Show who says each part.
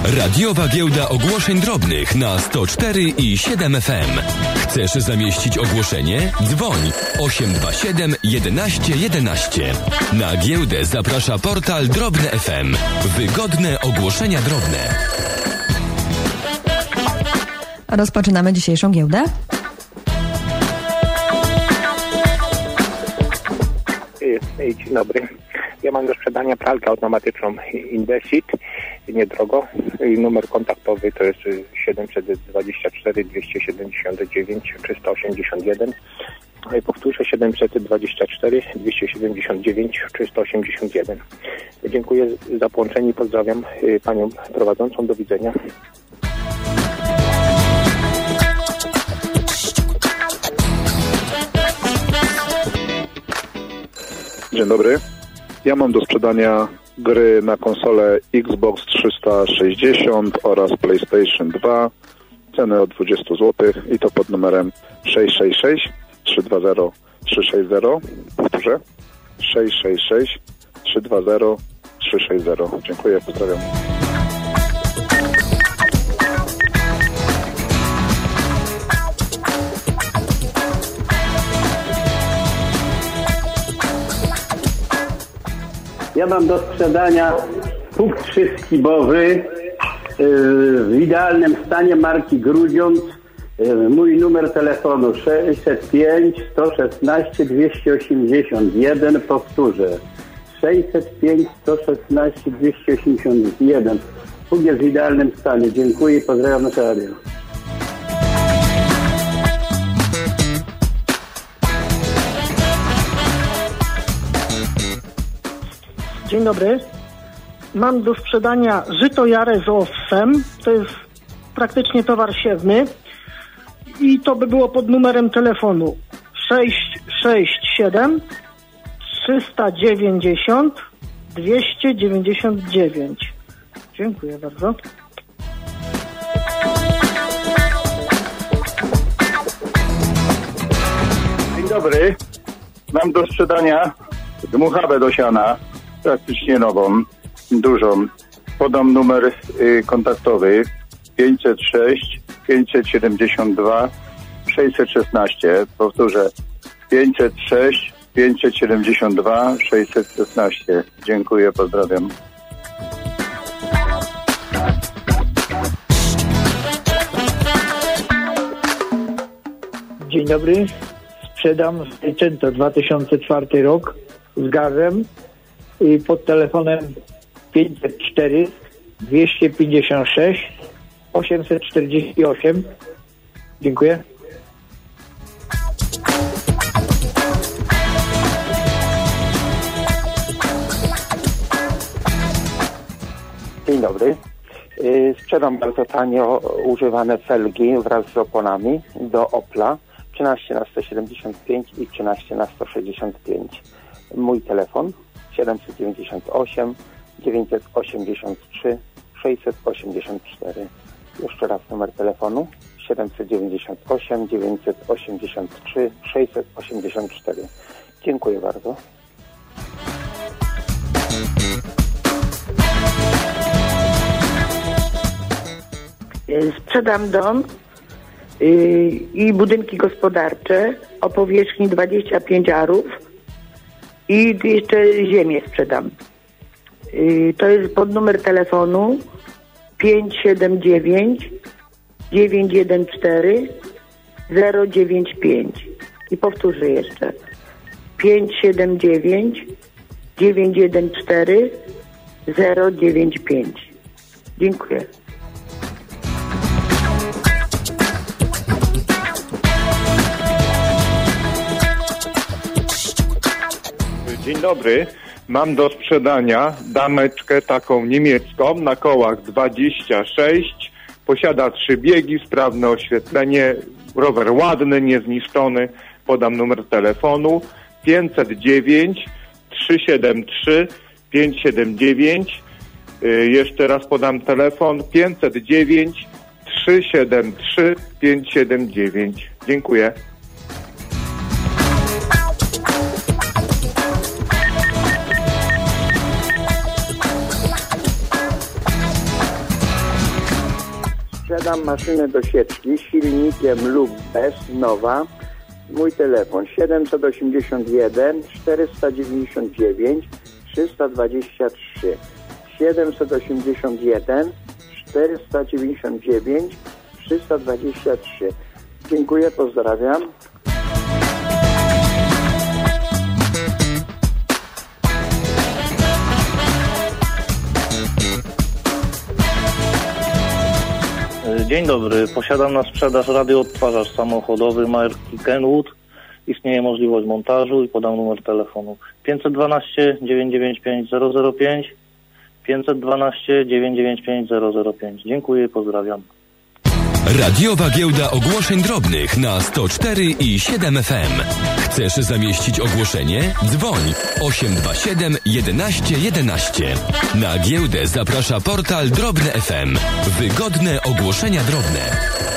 Speaker 1: Radiowa Giełda Ogłoszeń Drobnych na 104,7 FM. Chcesz zamieścić ogłoszenie? Dzwoń 827 11 11. Na giełdę zaprasza portal Drobne FM. Wygodne ogłoszenia drobne.
Speaker 2: Rozpoczynamy dzisiejszą giełdę.
Speaker 3: Dzień dobry. Ja mam do sprzedania pralkę automatyczną Indesit, niedrogo. Numer kontaktowy to jest 724 279 381. Powtórzę 724 279 381. Dziękuję za połączenie i pozdrawiam panią prowadzącą. Do widzenia.
Speaker 4: Dzień dobry. Ja mam do sprzedania gry na konsolę Xbox 360 oraz PlayStation 2. Ceny od 20 zł i to pod numerem 666 320 360. Powtórzę. 666 320 360. Dziękuję, pozdrawiam.
Speaker 5: Ja mam do sprzedania puk 3-skibowy w idealnym stanie marki Grudziądz. Mój numer telefonu 605 116 281. Powtórzę. 605 116 281. Puk jest w idealnym stanie. Dziękuję i pozdrawiam na radio.
Speaker 6: Dzień dobry. Mam do sprzedania żyto jarę z owsem. To jest praktycznie towar siewny. I to by było pod numerem telefonu 667 390 299. Dziękuję bardzo.
Speaker 5: Dzień dobry. Mam do sprzedania dmuchawę do siana. Praktycznie nową, dużą. Podam numer kontaktowy 506 572 616. Powtórzę 506 572 616. Dziękuję, pozdrawiam.
Speaker 7: Dzień dobry. Sprzedam Seicento 2004 rok z gazem i pod telefonem 504 256 848. Dziękuję.
Speaker 3: Dzień dobry. Sprzedam bardzo tanio używane felgi wraz z oponami do Opla 13 na 175 i 13 na 165. Mój telefon 798 983 684. Jeszcze raz numer telefonu 798 983 684. Dziękuję bardzo.
Speaker 8: Sprzedam dom i budynki gospodarcze o powierzchni 25 arów i jeszcze ziemię sprzedam. To jest pod numer telefonu 579 914 095 i powtórzę jeszcze 579 914 095. Dziękuję.
Speaker 9: Dzień dobry. Mam do sprzedania dameczkę taką niemiecką na kołach 26. Posiada 3 biegi, sprawne oświetlenie, rower ładny, niezniszczony. Podam numer telefonu 509 373 579. Jeszcze raz podam telefon 509 373 579. Dziękuję.
Speaker 10: Sprzedam maszynę do sieczki z silnikiem lub bez, nowa. Mój telefon 781 499 323. 781 499 323. Dziękuję, pozdrawiam.
Speaker 11: Dzień dobry. Posiadam na sprzedaż radioodtwarzacz samochodowy marki Kenwood. Istnieje możliwość montażu i podam numer telefonu 512 995 005 512 995 005. Dziękuję i pozdrawiam.
Speaker 1: Radiowa giełda ogłoszeń drobnych na 104 i 7 FM. Chcesz zamieścić ogłoszenie? Dzwoń 827 11 11. Na giełdę zaprasza portal Drobne FM. Wygodne ogłoszenia drobne.